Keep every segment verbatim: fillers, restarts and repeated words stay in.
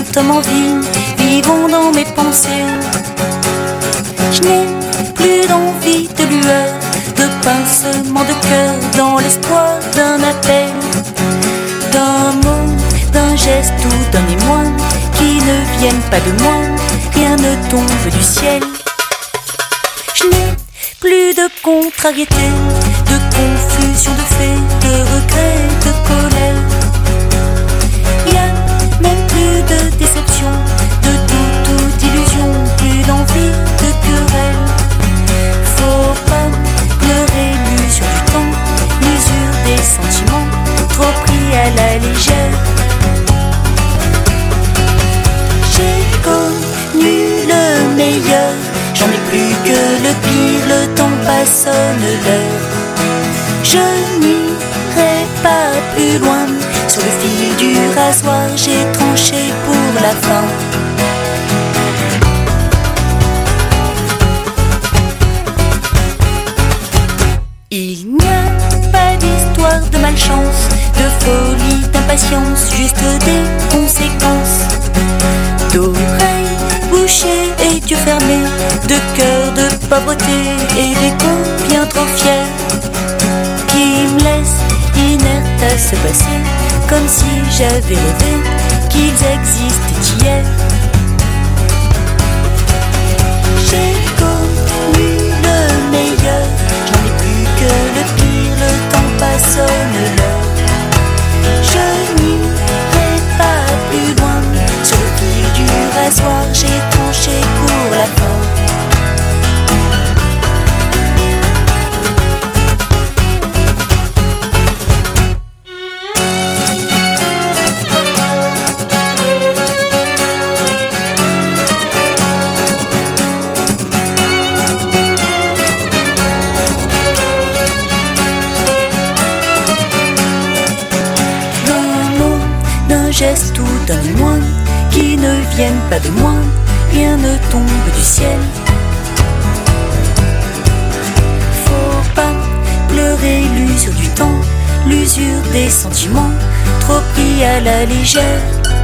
lentement vivre, vivons dans mes pensées. Je n'ai plus d'envie de lueur, de pincement de cœur, dans l'espoir d'un appel, d'un mot, d'un geste ou d'un émoi, qui ne viennent pas de moi, rien ne tombe du ciel. Je n'ai plus de contrariété, de confusion, de fait, de regret, de colère. Y a même plus de déception, de doute ou d'illusion, plus d'envie de querelle. Faut pas pleurer l'usure du temps, l'usure des sentiments, trop pris à la légère. J'ai connu le meilleur, j'en ai plus que le pire, le temps passonne l'heure. Je n'irai pas plus loin, sur le fil du rasoir, j'ai tranché pour la fin. Il n'y a pas d'histoire de malchance, de folie, d'impatience, juste des conséquences. D'oreilles bouchées et yeux fermés, de cœur de pauvreté et d'échos bien trop fiers, qui me laissent inerte à se passer, comme si j'avais rêvé qu'ils existaient hier. J'ai connu le meilleur, j'en ai plus que le pire, le temps passonne l'heure. Je n'irai pas plus loin, sur le fil du rasoir, j'ai tranché pour la fin. Geste ou d'un émoi, qui ne viennent pas de moi, rien ne tombe du ciel. Faut pas pleurer l'usure du temps, l'usure des sentiments, trop pris à la légère.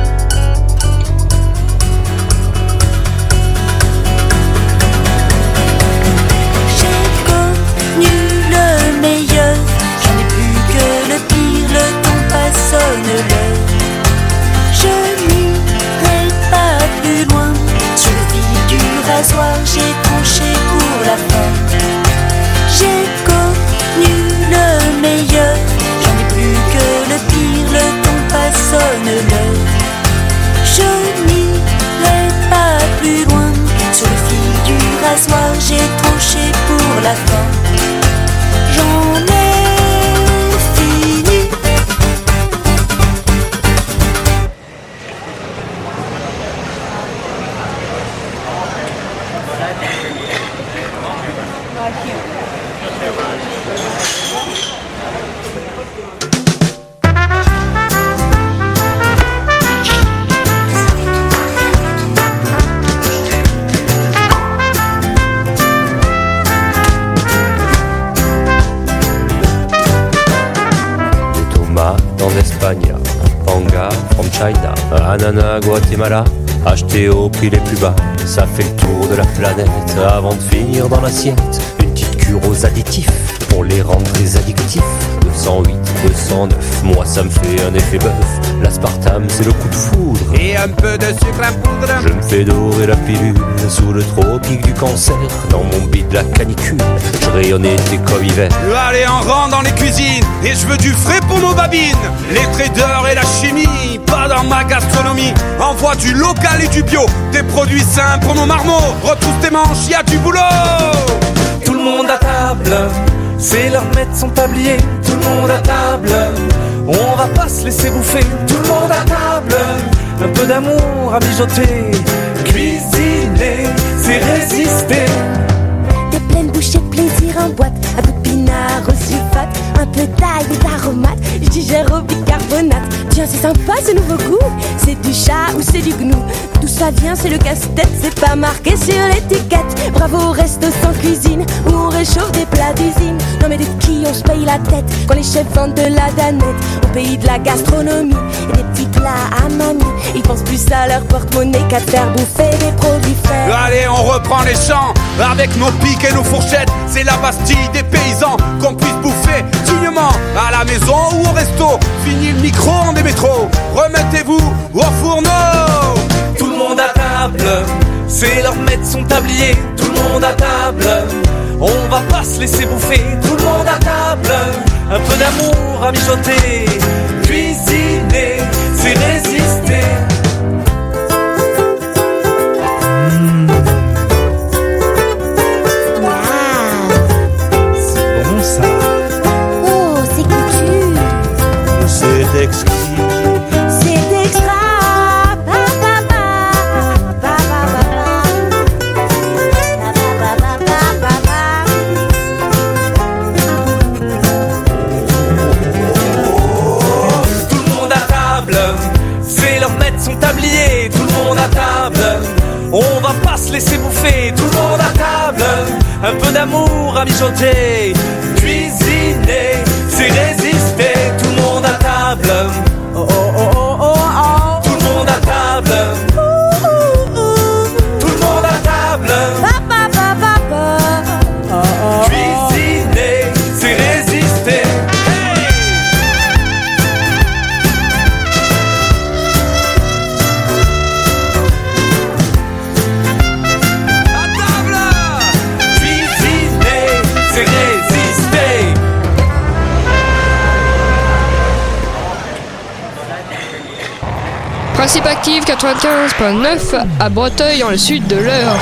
J'ai connu le meilleur, j'en ai plus que le pire, le temps passonne l'heure. Je n'irai pas plus loin, sur le fil du rasoir, j'ai tranché pour la fin. J'ai connu le meilleur, j'en ai plus que le pire, le temps passonne l'heure. Je n'irai pas plus loin, sur le fil du rasoir, j'ai tranché pour la fin. J'en ai fini. Espagne, panga from China, ananas Guatemala, acheté au prix les plus bas. Ça fait le tour de la planète avant de finir dans l'assiette. Une petite cure aux additifs pour les rendre très addictifs. deux cent huit, deux cent neuf, moi ça me fait un effet bœuf. L'aspartame c'est le coup de foudre et un peu de sucre à poudre. Je me fais dorer la pilule sous le tropique du cancer. Dans mon bide la canicule, je rayonne été comme hiver. Allez en rang dans les cuisines, et je veux du frais pour nos babines. Les traders et la chimie, pas dans ma gastronomie. Envoie du local et du bio, des produits sains pour nos marmots. Retrousse tes manches, y a du boulot. Tout le monde à table, c'est l'heure de mettre son tablier. Tout le monde à table, on va pas se laisser bouffer. Tout le monde à table, un peu d'amour à mijoter. Cuisiner, c'est résister. T'es pleine bouchée de plaisir en boîte, un peu de pinard au sulfate, un peu d'ail et d'aromates, je digère au bicarbonate. Tiens, c'est sympa ce nouveau goût, c'est du chat ou c'est du gnou. D'où ça vient, c'est le casse-tête, c'est pas marqué sur l'étiquette. Bravo au resto sans cuisine, où on réchauffe des plats d'usine. Non mais de qui on se paye la tête, quand les chefs vendent de la danette, au pays de la gastronomie. Et des petits toits papa, à mamie. Ils pensent plus à leur porte-monnaie qu'à te faire bouffer des produits frais. Allez, on reprend les champs avec nos pics et nos fourchettes. C'est la Bastille des paysans, qu'on puisse bouffer dignement à la maison ou au resto. Fini le micro des métros, remettez-vous au fourneau. Tout le monde à table, c'est leur mettre son tablier. Tout le monde à table, on va pas se laisser bouffer. Tout le monde à table, un peu d'amour à mijoter. Cuisiner, c'est résister. Mmh. Wow. C'est bon ça. Oh, c'est couture. C'est exquis. C'est extra. Pa, pa, pa. Pa, pa, pa, pa. Pa, pa, pa, pa, pa, pa. Tout le monde à table, c'est leur mettre son tablier. Tout le monde à table, on va pas se laisser bouffer. Tout le monde à table, un peu d'amour à mijoter. Cuisiner, c'est résister. Tout le monde à table. Oh oh oh oh oh oh. Tout le monde à table. Tout le monde à table. Pa, pa, pa, pa, pa. Cuisiner, c'est résister. À table. Cuisiner, c'est résister. Principe active quatre-vingt-quinze virgule neuf à Breteuil dans le sud de l'Eure.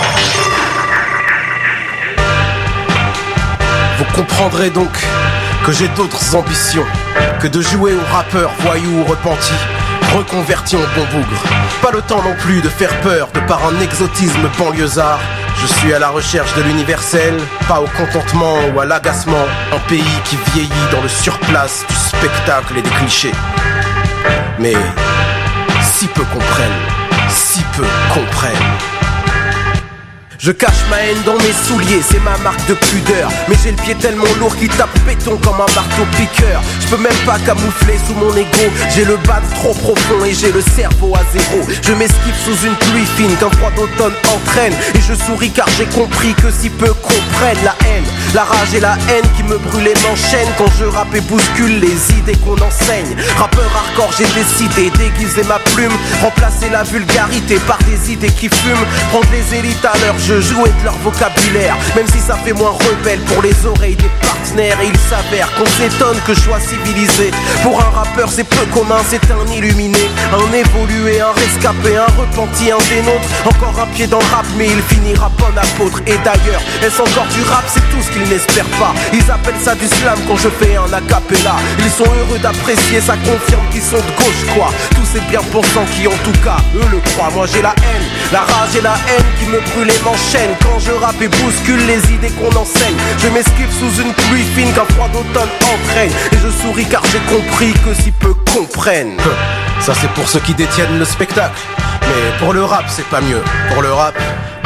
Vous comprendrez donc que j'ai d'autres ambitions que de jouer aux rappeurs, voyous ou repentis, reconvertis en bon bougre. Pas le temps non plus de faire peur de par un exotisme banlieusard. Je suis à la recherche de l'universel, pas au contentement ou à l'agacement. Un pays qui vieillit dans le surplace du spectacle et des clichés. Mais si peu comprennent, si peu comprennent. Je cache ma haine dans mes souliers, c'est ma marque de pudeur. Mais j'ai le pied tellement lourd qu'il tape béton comme un marteau piqueur. Je peux même pas camoufler sous mon ego. J'ai le bas trop profond et j'ai le cerveau à zéro. Je m'esquive sous une pluie fine qu'un froid d'automne entraîne. Et je souris car j'ai compris que si peu comprennent la haine, la rage et la haine qui me brûlent m'enchaînent. Quand je rappe et bouscule les idées qu'on enseigne. Rappeur hardcore, j'ai décidé d'aiguiser ma plume, remplacer la vulgarité par des idées qui fument. Prendre les élites à leur jeu, jouer de leur vocabulaire, même si ça fait moins rebelle pour les oreilles des partenaires. Et il s'avère qu'on s'étonne que je sois civilisé. Pour un rappeur c'est peu commun, c'est un illuminé, un évolué, un rescapé, un repenti, un des nôtres. Encore un pied dans le rap mais il finira bon apôtre. Et d'ailleurs, est-ce encore du rap? C'est tout ce qu'ils n'espèrent pas. Ils appellent ça du slam quand je fais un acapella. Ils sont heureux d'apprécier, ça confirme qu'ils sont de gauche quoi. Tous ces bien pensants qui en tout cas eux le croient. Moi j'ai la haine, la rage et la haine qui me brûlent et m'enchaînent. Quand je rappe et bouscule les idées qu'on enseigne, je m'esquive sous une pluie fine qu'un froid d'automne entraîne. Et je souris car j'ai compris que si peu comprennent. Ça c'est pour ceux qui détiennent le spectacle. Mais pour le rap c'est pas mieux. Pour le rap,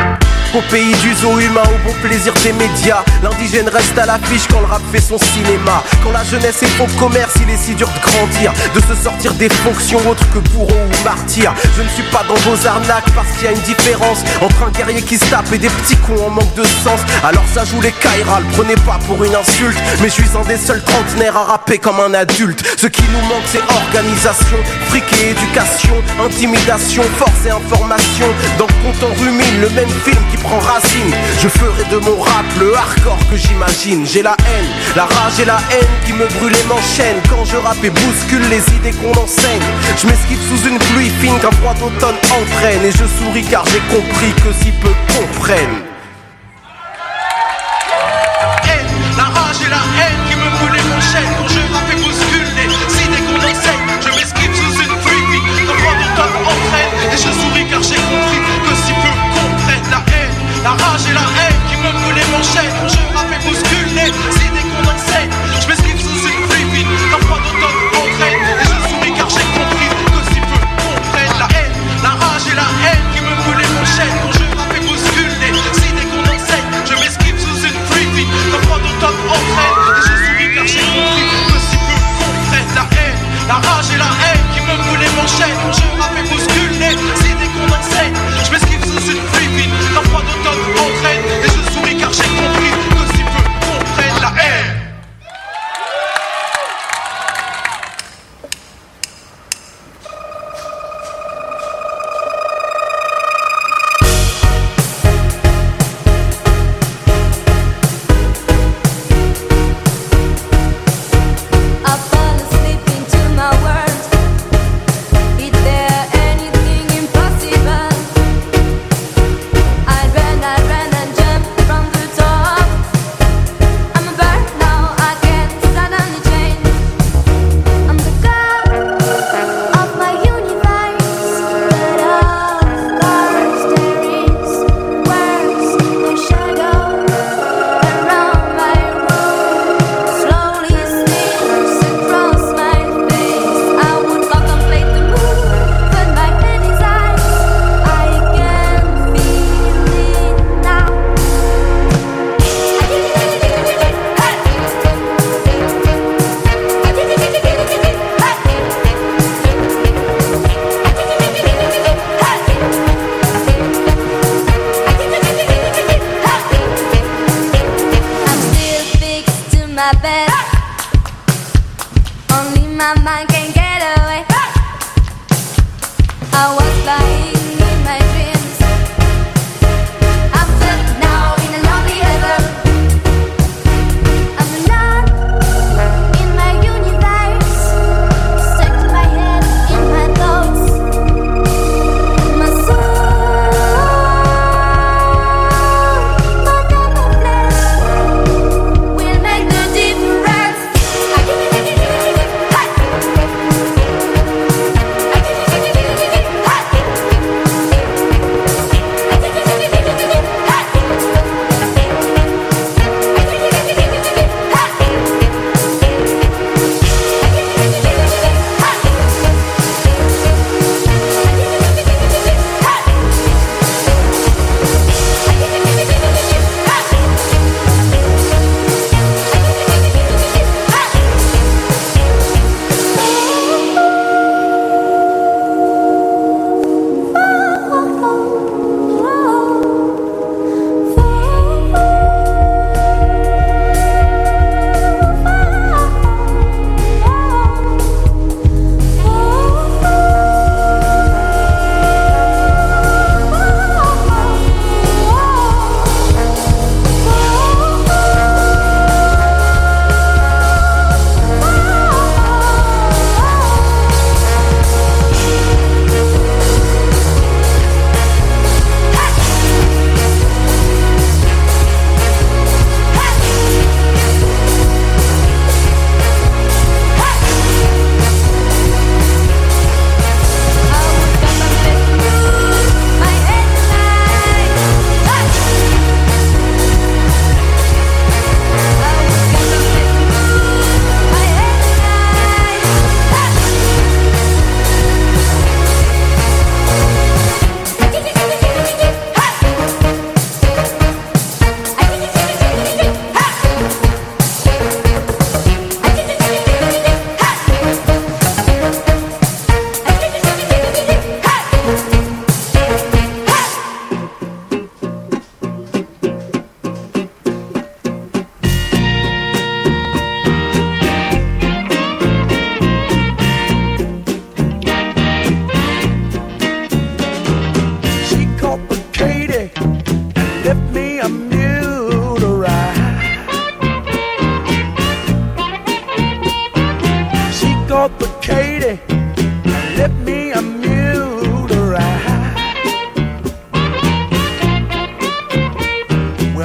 au pays du zoo humain, au bon plaisir des médias, l'indigène reste à l'affiche quand le rap fait son cinéma. Quand la jeunesse est faux commerce, il est si dur de grandir, de se sortir des fonctions autres que bourreau ou martyr. Je ne suis pas dans vos arnaques parce qu'il y a une différence entre un guerrier qui se tape et des petits cons en manque de sens. Alors ça joue les Kairas, le prenez pas pour une insulte, mais je suis un des seuls trentenaires à rapper comme un adulte. Ce qui nous manque c'est organisation, fric et éducation, intimidation, force et information. Dans le compte on rumine le même film qui prend racine. Je ferai de mon rap le hardcore que j'imagine. J'ai la haine, la rage et la haine qui me brûlent et m'enchaînent. Quand je rappe et bouscule les idées qu'on enseigne, je m'esquive sous une pluie fine qu'un froid d'automne entraîne. Et je souris car j'ai compris que si peu comprennent. Haine, la rage et la haine qui me brûlent et m'enchaînent. Quand je rappe et bouscule les idées qu'on enseigne, je m'esquive sous une pluie fine qu'un froid d'automne entraîne. Et je souris car j'ai compris que si peu comprennent la haine, la rage et la haine qui me brûlent et m'enchaînent. Quand je rappe et bouscule les idées qu'on enseigne, je m'esquive sous une pluie fine qu'un froid d'automne entraîne. Et je souris car j'ai compris que si peu comprennent la haine, la rage et la haine qui me brûlent et m'enchaînent. Quand je rappe et bouscule les idées qu'on enseigne, je m'esquive sous une pluie fine qu'un froid d'automne entraîne. Et je souris car j'ai compris que si peu comprennent la haine, la rage et la haine qui me brûlent et m'enchaînent.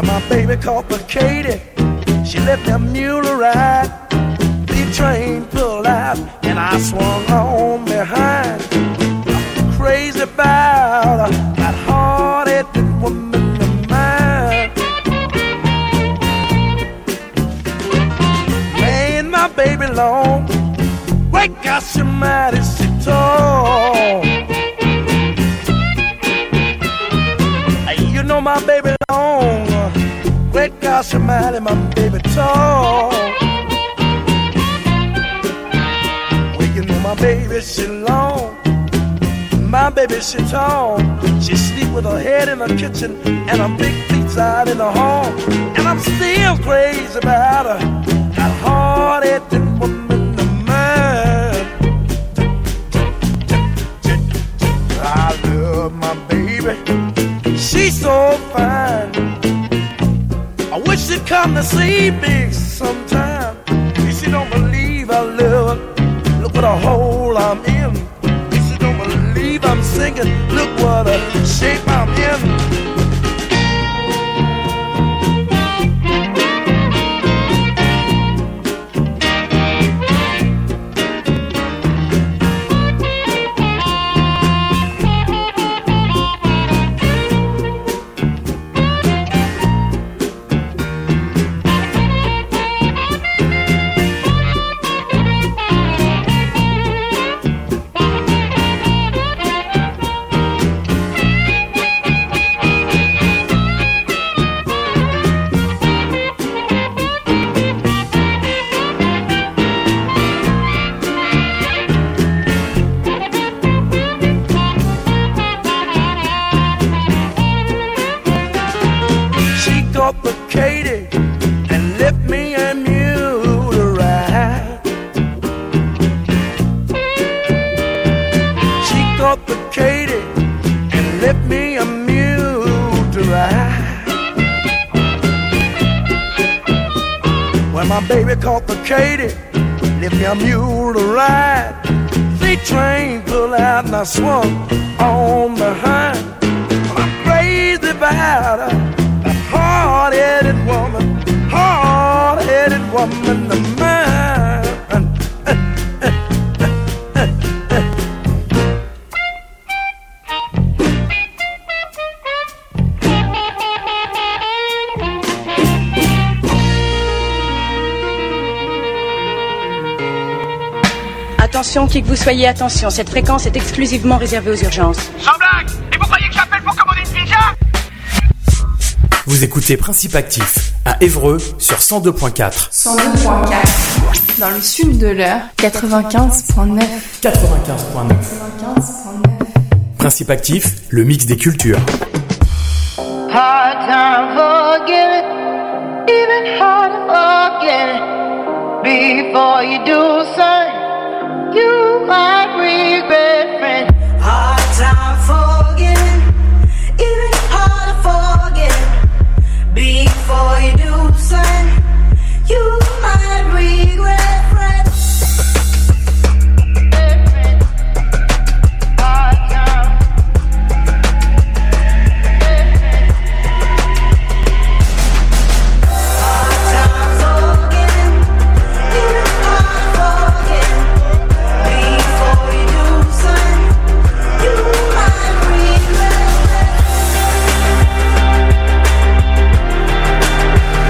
Well, my baby called for Katie. She left me a mule to ride. The train pulled out and I swung on behind. I'm crazy about that hard-headed woman of mine. Laying my baby long. Wake up, she mighty so tall. You know my baby long. Wake up, she mighty, my baby tall. Well, you know my baby, she long. My baby, she tall. She sleep with her head in the kitchen and her big feet out in the hall. And I'm still crazy about her, that hard-headed woman of mine. I love my baby, she's so fine. I wish she'd come to see me sometime. If she don't believe I love her, look what a hole I'm in. If she don't believe I'm singing, look what a shape I'm in. My baby caught the Katy, left me a mule to ride. The train pulled out and I swung on behind. I'm crazy about her, that hard-headed woman, hard-headed woman of mine. Attention, qui que vous soyez, attention, cette fréquence est exclusivement réservée aux urgences. Sans blague! Et vous croyez que j'appelle pour commander une pizza? Vous écoutez Principe Actif à Évreux sur cent deux point quatre. cent deux point quatre. Dans le sud de l'heure, quatre-vingt-quinze point neuf. quatre-vingt-quinze point neuf. quatre-vingt-quinze point neuf. Principe Actif, le mix des cultures. Hard time forgiving, even hard to forget before you do something. You might regret, friend. Hard time forgetting, even hard to forget. Before you do something, you might regret, friend. Hard time. Hard time forgetting, even hard to forget. Before you do something, you might regret.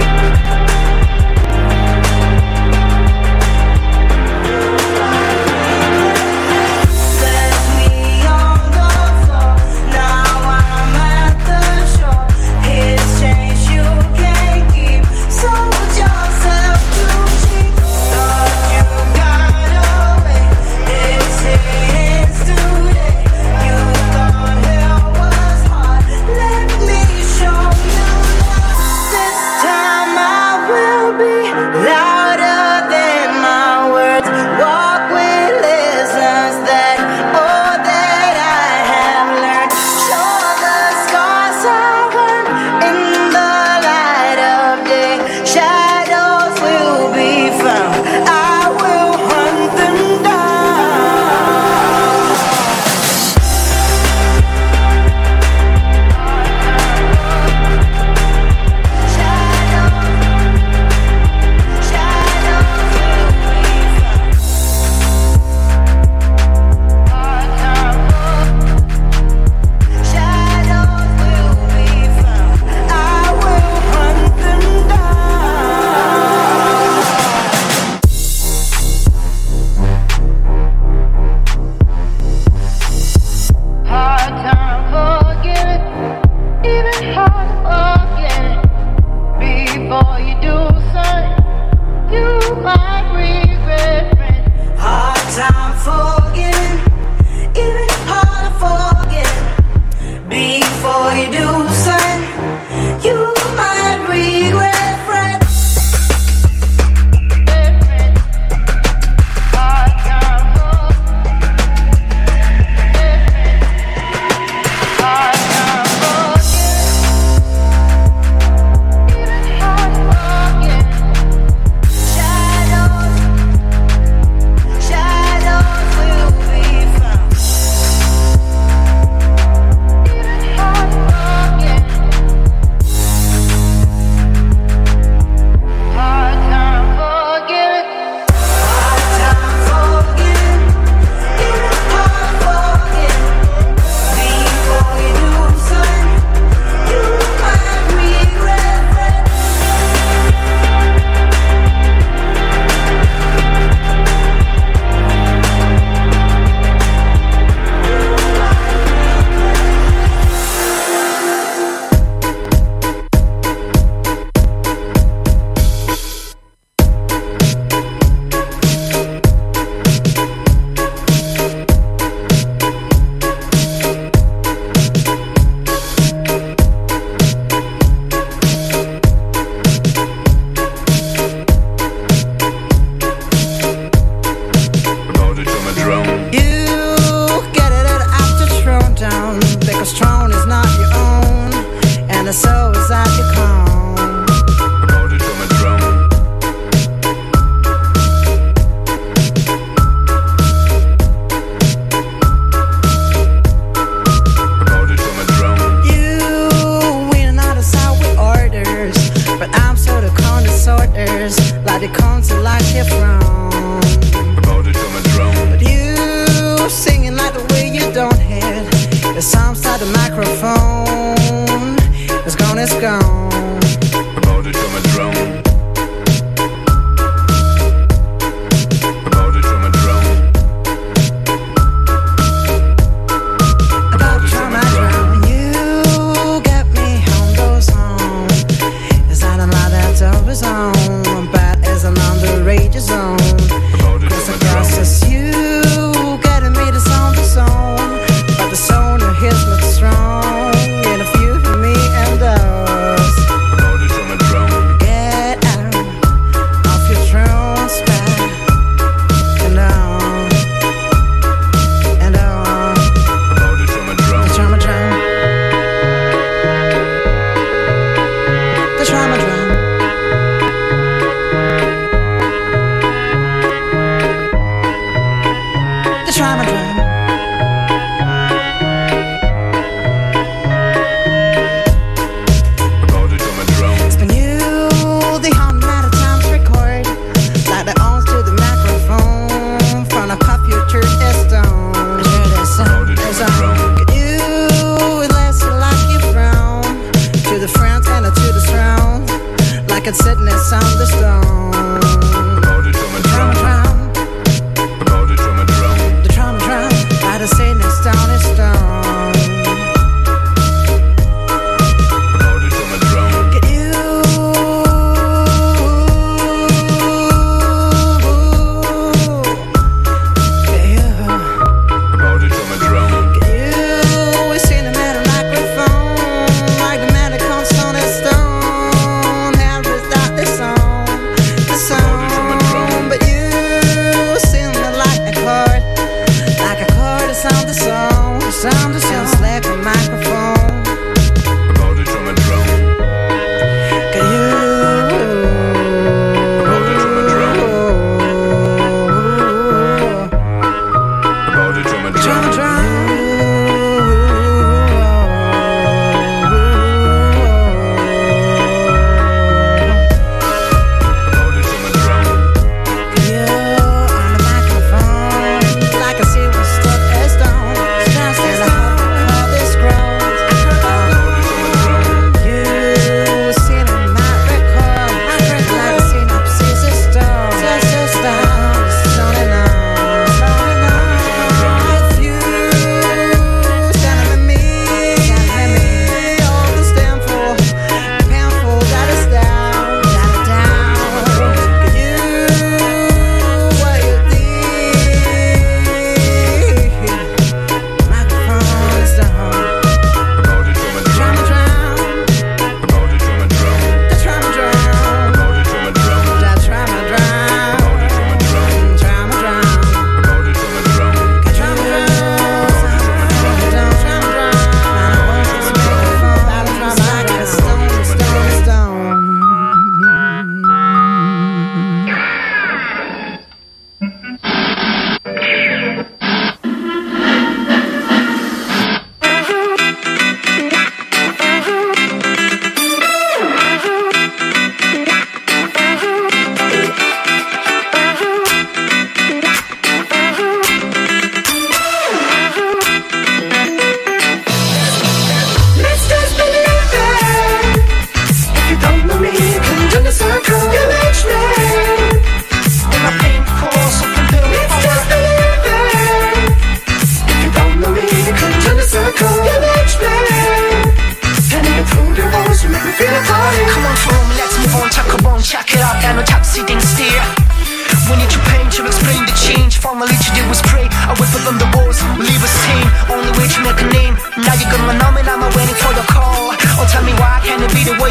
before you do, son, you might regret, friend. Hard time forgetting, even harder forgetting. Before you do, son, you might regret, friend.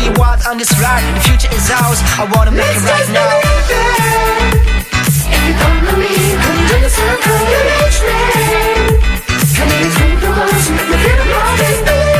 you what on this ride. The future is ours, I wanna make it right now. If you come to me, come to the circle, you reach me. Can you take the words and make me feel the party?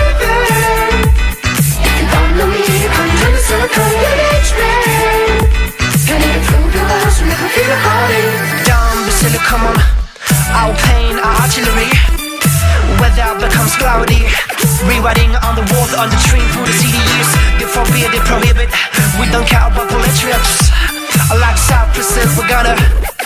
If you come to me, come to the circle, you reach me. Can you take the words and make me feel the party? Down, Basilica, come on. Our pain, our artillery. Weather becomes cloudy. Rewriting on the walls, on the tree through the city years. They forbid, they prohibit. We don't care about politics. Like Cypress, we're gonna